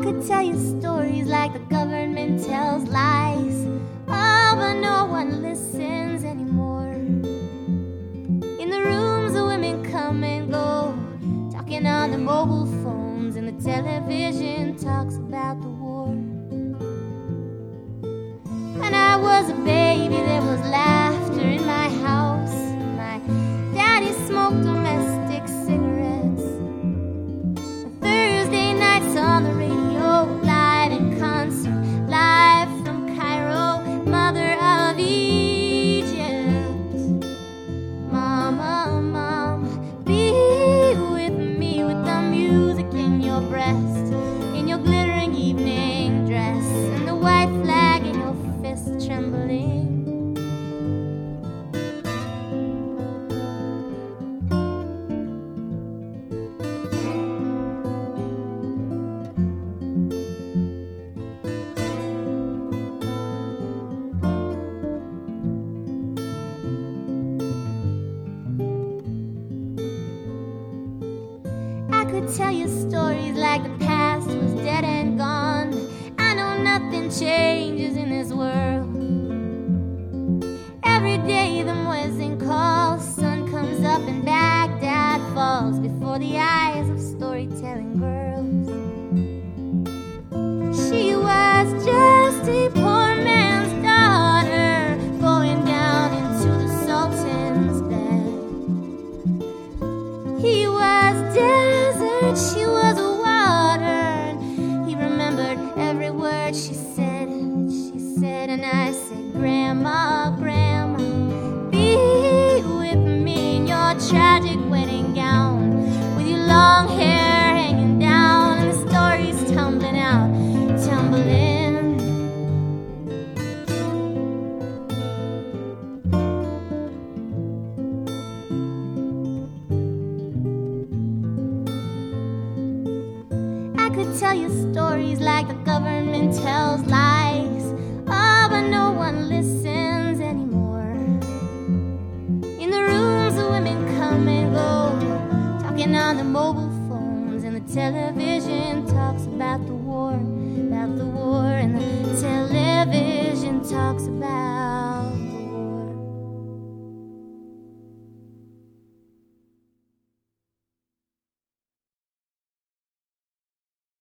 could tell you stories like the government tells lies. Oh, but no one listens anymore. In the rooms the women come and go, talking on the mobile phones, and the television talks about the war. When I was a baby, there was laughter in my house. My daddy smoked domestic cigarettes. Thursday nights on the radio, live in concert, live from Cairo, mother of Egypt. Mama, mama, be with me with the music in your breast, in your glittering evening dress, and the white flag in your fist trembling. I could tell you stories like the past was dead and gone. I know nothing changes in this world. Every day the muezzin calls, sun comes up and Baghdad falls before the eyes of storytelling girls. She was just a poor man's daughter, going down into the sultan's bed. He was desert, she was water, and he remembered every word she said, and I said, Grandma, Grandma, be with me in your tragic wedding gown, with your long hair hanging down, and the stories tumbling out, tumbling. I could tell you stories like the government tells lies. Oh, but no one listens anymore. In the rooms the women come and go, talking on the mobile phones, and the television talks about the war, and the television talks about